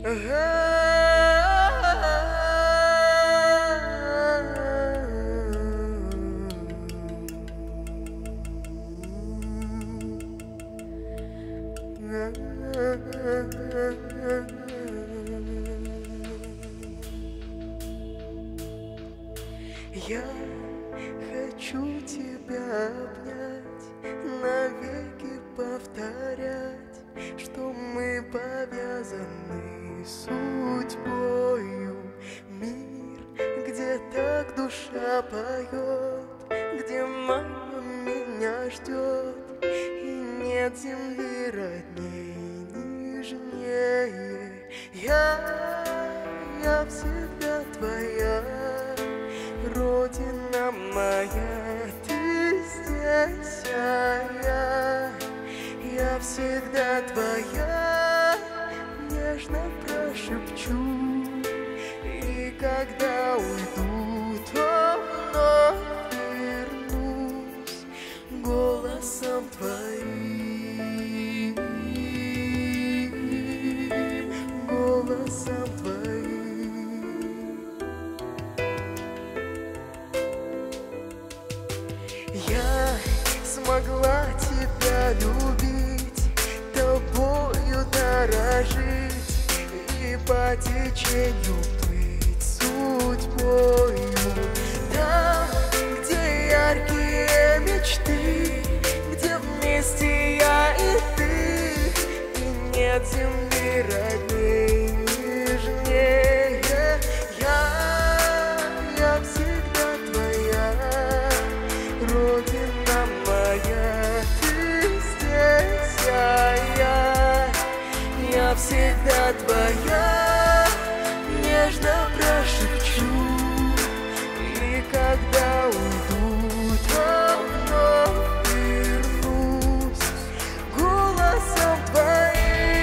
Я хочу тебя обнять, навеки повторять, что мы повязаны судьбою. Мир, где так душа поет, где мама меня ждет, и нет земли родней, нежнее. Я всегда твоя, Родина моя, ты здесь, а я всегда твоя, нежно прошепчу, и когда уйду, то вновь вернусь голосом твоим, голосом твоим. Я смогла тебя любить, тобою дорожить и по течению плыть судьбою. Там, где яркие мечты, где вместе я и ты, и нет земли родней, нежнее. Я всегда твоя, Родина моя, ты здесь, а я всегда твоя, нежно прошепчу, и когда уйду, то вновь вернусь голосом твоим.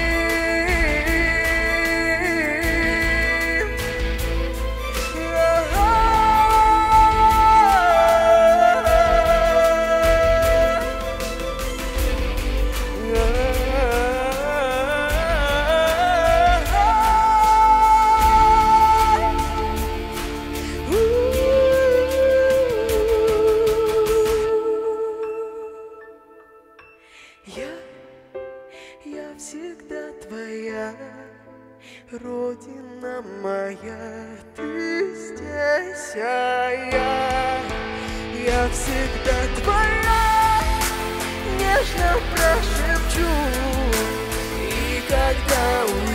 Я всегда твоя, Родина моя, ты здесь, а я всегда твоя, нежно прошепчу, и когда